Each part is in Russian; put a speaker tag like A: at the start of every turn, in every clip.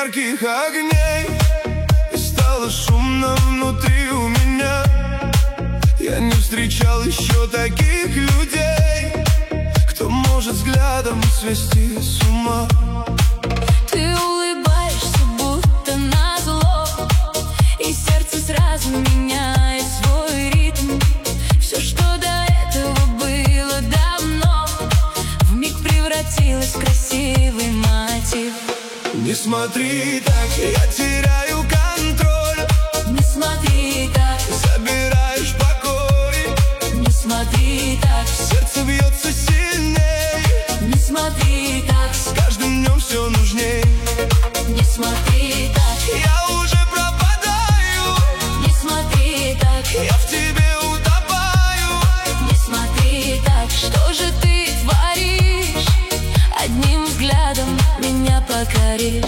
A: ярких огней, и стало шумно внутри у меня. Я не встречал еще таких людей, кто может взглядом свести с ума.
B: Ты улыбаешься, будто назло, и сердце сразу меняет свой ритм. Все, что до этого было давно, вмиг превратилось в красивый мотив.
A: Не смотри так, я теряю контроль.
B: Не смотри так,
A: забираешь покой.
B: не смотри так,
A: Сердце бьется сильней.
B: не смотри так,
A: С каждым днем все нужней.
B: не смотри так,
A: Я уже пропадаю.
B: не смотри так,
A: Я в тебе утопаю.
B: не смотри так. Что же ты творишь? Одним взглядом меня покоришь.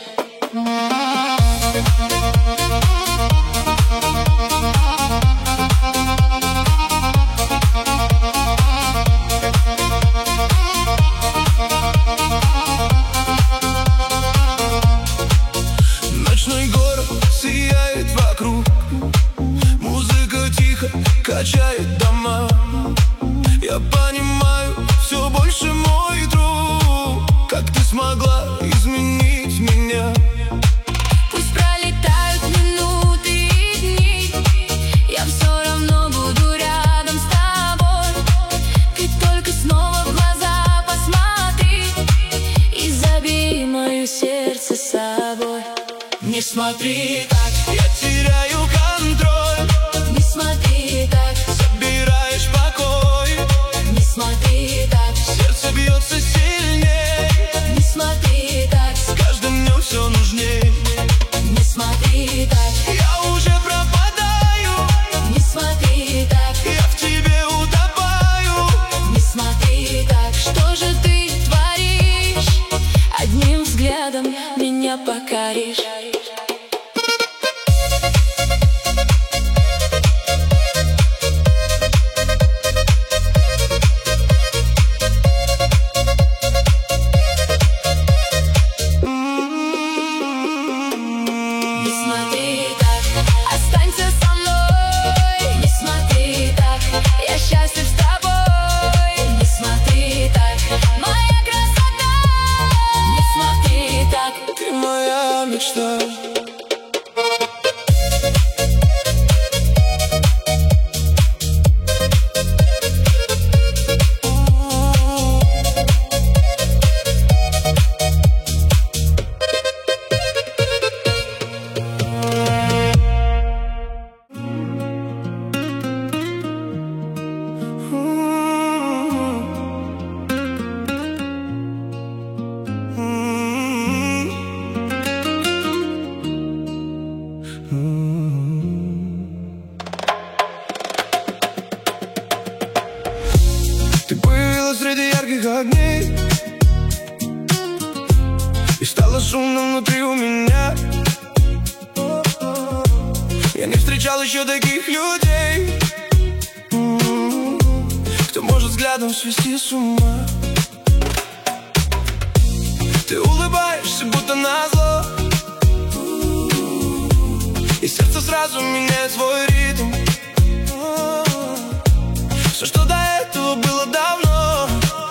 A: Ночной город сияет вокруг, музыка тихо качает дома. Я понимаю, все больше мой друг. Как ты смогла изменить меня?
B: Пусть пролетают минуты и дни, я все равно буду рядом с тобой. Ты только снова в глаза посмотри и забери мое сердце с собой.
A: Не смотри так, я теряю контроль.
B: Не смотри так,
A: Забираешь покой.
B: не смотри так,
A: Сердце бьется сильней.
B: не смотри так,
A: С каждым днем все нужней.
B: не смотри так,
A: Я уже пропадаю.
B: не смотри так,
A: Я в тебе утопаю.
B: не смотри так. Что же ты творишь? Одним взглядом меня покоришь. Не смотри так, останься со мной. Не смотри так, я счастлив с тобой. Не смотри так, моя красота. Не смотри так,
A: Ты моя мечта. Ты появилась среди ярких огней, и стало шумно внутри у меня. Я не встречал еще таких людей, кто может взглядом свести с ума. Ты улыбаешься, будто назло, и сердце сразу меняет свой ритм. Все, что до этого было давно,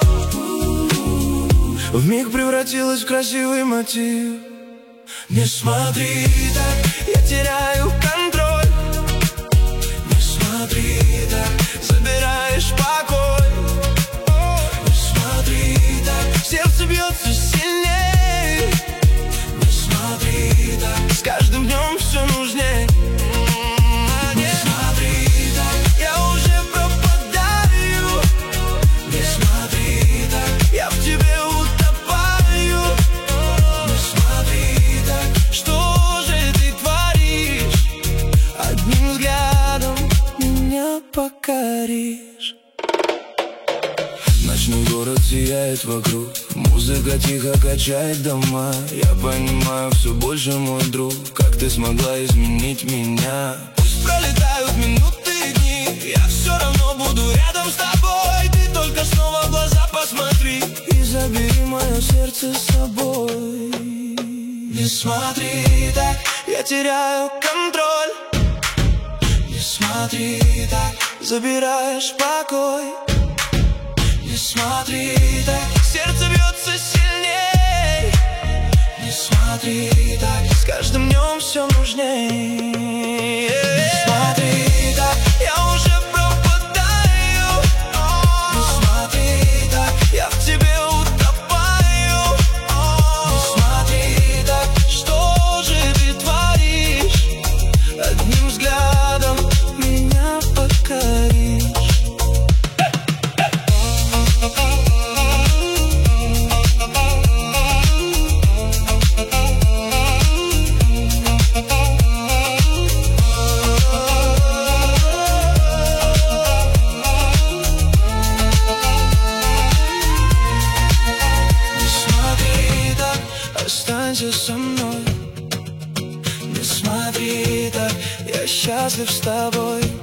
A: вмиг превратилось в красивый мотив. Не смотри так, я теряю контроль. Не смотри так, забираешь покой. Не смотри так, сердце бьется сильней. Не смотри так, с каждым днем все нужней. Не смотри так, я уже пропадаю. Не смотри так, я в тебе утопаю. Не смотри так, что же ты творишь? Одним взглядом меня покоришь. Ночной город сияет вокруг, музыка тихо качает дома. Я понимаю, все больше мой друг. Как ты смогла изменить меня? Пусть пролетают минуты и дни, я все равно буду рядом с тобой. Ты только снова в глаза посмотри и забери мое сердце с собой. Не смотри так, я теряю контроль. Не смотри так, забираешь покой. Не смотри так, сердце бьется сильней. Не смотри так, с каждым днем все нужней. Не смотри так, я уже пропадаю. Не смотри так, я в тебе утопаю. Не смотри так, что же ты творишь? Одним взглядом меня покоришь. Останься со мной. Не смотри так, я счастлив с тобой.